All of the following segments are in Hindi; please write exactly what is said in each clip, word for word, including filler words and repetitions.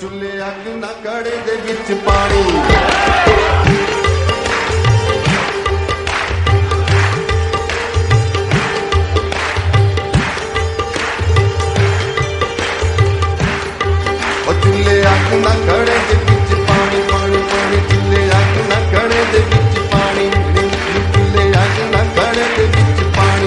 चुल्हे अग ना कड़े दे विच पानी चुल्हे अग ना कड़े दे विच पानी पानी पानी चुल्हे अग ना कड़े दे विच पानी चुल्हे अग ना कड़े दे विच पानी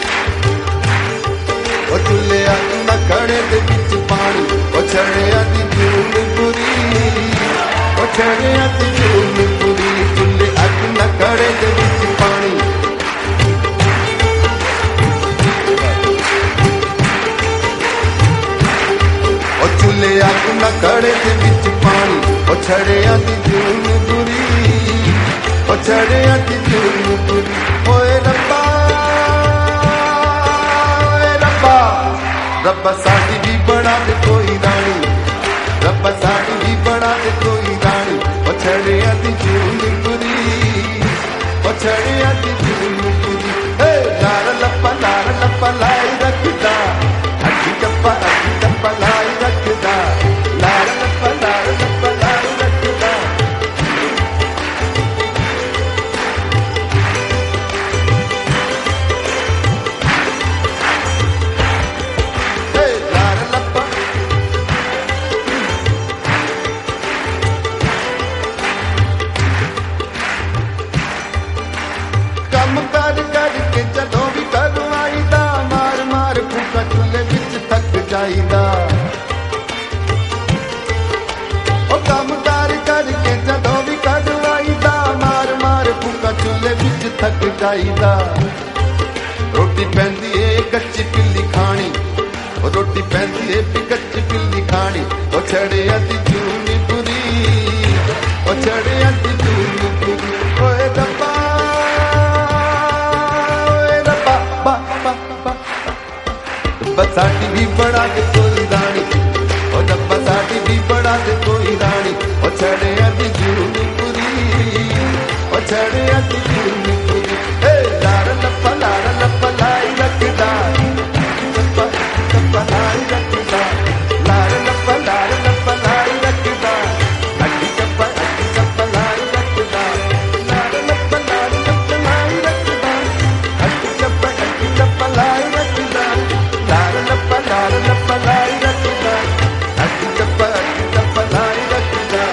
ओ चुल्हे अग ना कड़े दे विच पानी ओ छड़िया दी जून पूरी ओ छड़िया दी जून पूरी चुल्हे अग ना कड़े दे विच पानी चुल्हे अग ना कड़े दे विच पानी ओ छड़िया दी जून बुरी ओ छड़िया दी जून बुरी ओए रब्बा ओए रब्बा रब्बा साडी भी बना दे कोई रानी रब्बा साडी भी बना दे कोई रानी ओ छड़िया दी जून बुरी ओ छड़िया दी जून बुरी हे लार लप्पा लार लप्पा लाई रखदा अड्डी टप्पा अड्डी टप्पा लाई रखदा लार लप्पा लार लप्पा लाई रखदा हे लार लप्पा कम कर करके जदों भी करवाईदा मार मार फूका चुल्हे विच थक जाईदा ओ कम कार करके जदों भी करवाईदा मार मार फूका चुल्हे विच थक जाईदा रोटी पैंदी ए कच्ची पिल्ली खानी ओ रोटी पैंदी ए कच्ची पिल्ली खानी ओ छड़िया दी जून बुरी ओ छड़िया दी जून बुरी ओए रब्बा ओए रब्बा बा बा बा बसाटी भी बड़ा दे कोई रानी ओ डब्बा साटी भी बड़ा दे कोई रानी ओ छड़िया दी जून पूरी ओ छड़िया दी जून पूरी हे लार लप्पा लार लप्पा लाई रखदा लप्पा लप्पा लाई रखदा लार लप्पा लार लप्पा लाई रखदा अड्डी टप्पा अड्डी टप्पा लाई रखदा लार लप्पा लार लप्पा लाई रखदा अड्डी टप्पा अड्डी टप्पा लाई रखदा लार लप्पा लार लप्पा लाई रखदा अड्डी टप्पा अड्डी टप्पा लाई रखदा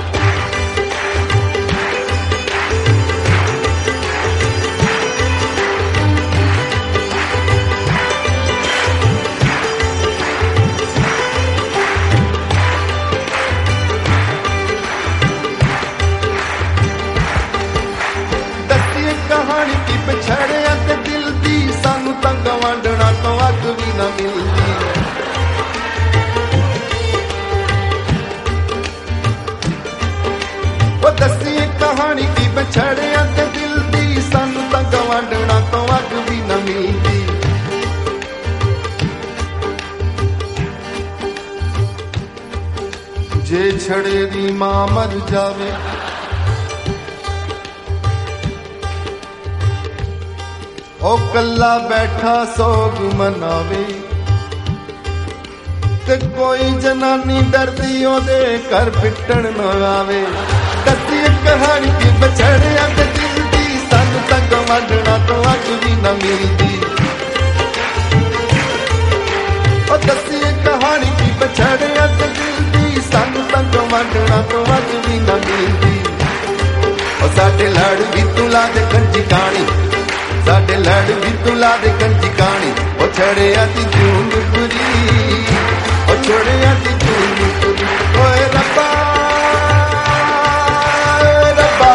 दस्सी कहानी की पछड़िया ते दिल दी सानू तां गवांढणा तो अग भी ना मिलदी वो दस्सी कहानी की बछड़िया ते दिल दी सानू तां गवांढणा तो अग भी ना मिलदी जे छड़े दी मां मर जावे ओ कल्ला बैठा सोग मनावे ते कोई जनानी डरदी ओदे घर पिटण न आवे दस्सी कहानी की बछड़िया ते दिल दी सानू तां गवांढणा तो अग भी ना मिलदी ओ दस्सी कहानी की बछड़िया ते दिल दी सानू तां गवांढणा तो अग भी ना मिलदी ओ साडे लड़ भी तू ला दे कंजी कानी साडे लड़ भी तू ला दे कंजी कानी ओ छड़िया दी जून बुरी ओ छड़िया दी जून बुरी ओए रब्बा ओए रब्बा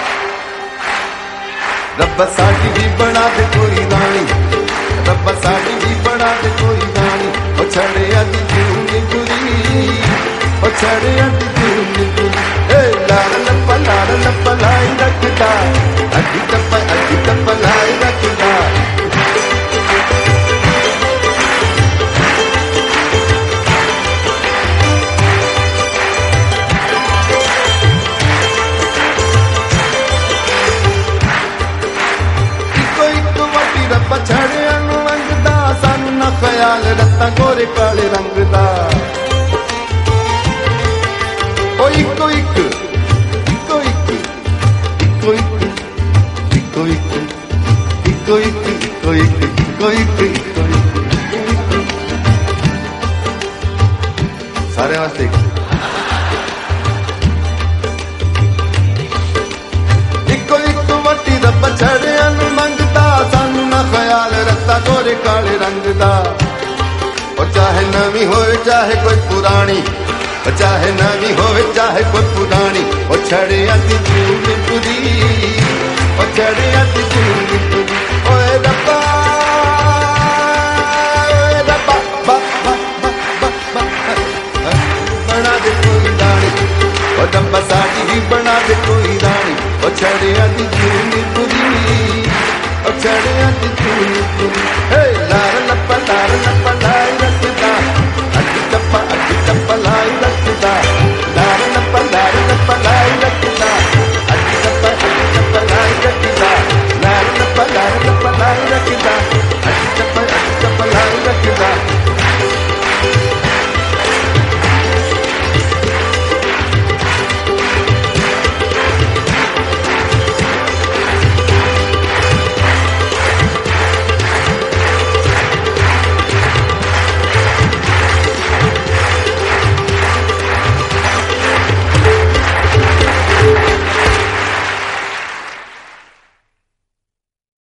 रब्बा साडी भी बना दे कोई रानी रब्बा साडी भी बना दे कोई रानी ओ छड़िया दी जून बुरी ओ छड़िया दी जून बुरी ए लार लप्पा लार लप्पा लाई रखदा अड्डी टप्पा अड्डी टप्पा लाई रखदा छड़िया नू मंगदा सानू ना ख्याल रत्ता गोरे काले रंग दा सारे वास्ते इको इको वटी रब छड़िया नू मंगदा सानू ना ख्याल रखता गोरे काले रंग दा ओ चाहे नवी होवे चाहे कोई पुरानी ओ चाहे नवी होवे चाहे कोई पुरानी ओ छड़िया दी जून पूरी ओ छड़िया दी जून पूरी ओए रब्बा ओए रब्बा बा बा बा बा बना दे कोई रानी ओ रब्बा साडी भी बना दे कोई रानी ओ छड़िया दी जून पूरी ओ छड़िया दी जून पूरी हे लार लप्पा लार लप्पा लाई रखदा अज टप्पा अज टप्पा लाई रखदा लार लप्पा लार लप्पा लाई रखदा अज टप्पा अज टप्पा लाई रखदा लार लप्पा लार लप्पा लाई रखदा अज टप्पा अज टप्पा लाई रखदा